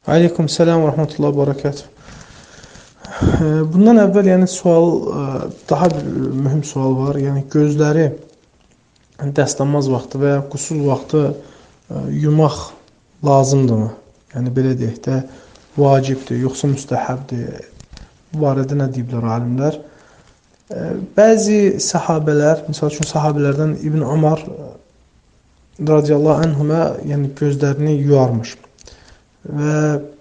Aleyküm selam və rəhmətullah və bərəkətuh. Bundan əvvəl daha bir mühüm sual var. Yəni gözləri dəstəmaz vaxtı və ya qusul vaxtı yumaq lazımdırmı? Yəni belə deyək də vacibdir, yoxsa müstəhəbdir? Bu barədə nə deyiblər alimlər? Bəzi səhabələr, məsəl üçün sahabelərdən İbn Ömər radiyallahu anhuma yəni gözlərini yuyarmış. Və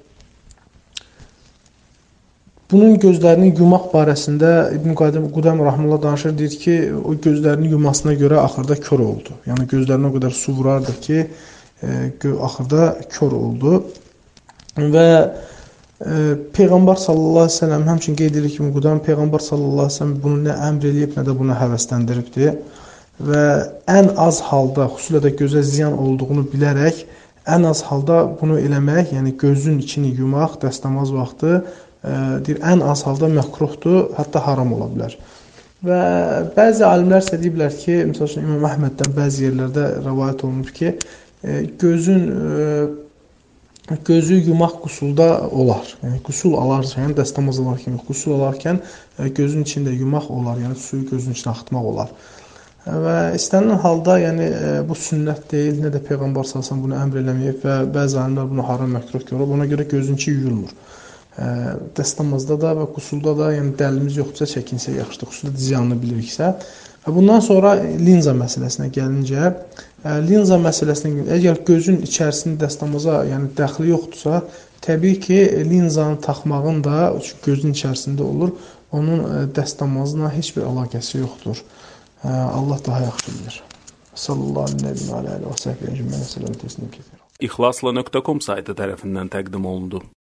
bunun gözlərini yumaq barəsində İbn Qudam rahmetullah danışır, deyir ki, o gözlərini yumasına görə axırda kör oldu. Yəni gözlərinə o qədər su vurardı ki, axırda kör oldu. Və Peyğəmbər sallallahu əleyhi və səlləm həmçinin qeyd edir ki, İbn Qudam Peyğəmbər sallallahu əleyhi və səlləm bunu nə əmr eləyib, nə də buna həvəsləndiribdi. Və ən az halda, xüsusilə də gözə ziyan olduğunu bilərək ən az halda bunu eləmək, yəni gözün içini yumaq dəstəmaz vaxtı deyir, ən az halda məkruhdur, hətta haram ola bilər. Və bəzi alimlər isə deyiblər ki, məsəl üçün İmam Əhməddən bəzi yerlərdə rəvayət olunub ki, gözü yumaq qusulda olar. Yəni qusul alarkən, dəstəmaz alarkən, qusul alarkən gözün içində yumaq olar, yəni suyu gözün içinə axıtmaq olar. Və istənilən halda, yəni bu sünnət deyil, nə də Peyğəmbər sallallahu bunu əmr eləməyib və bəzi alimlər bunu haram məkruh görür. Ona görə gözün içi yuyulmur. Dəstəmazda da və qusulda da, yəni dəlilimiz yoxdursa çəkinsə yaxşıdır, xüsusilə ziyanını biliriksə. Və bundan sonra linza məsələsinə gəlincə, əgər gözün içərisində dəstəmaza, yəni dəxli yoxdursa, təbii ki, linzanı taxmağın da gözün içərisində olur, onun dəstəmazla heç bir əlaqəsi yoxdur. Allah daha yaxşı bilir. Sallallahu əleyhi və səlləm. İxlasla.com saytı tərəfindən təqdim olundu.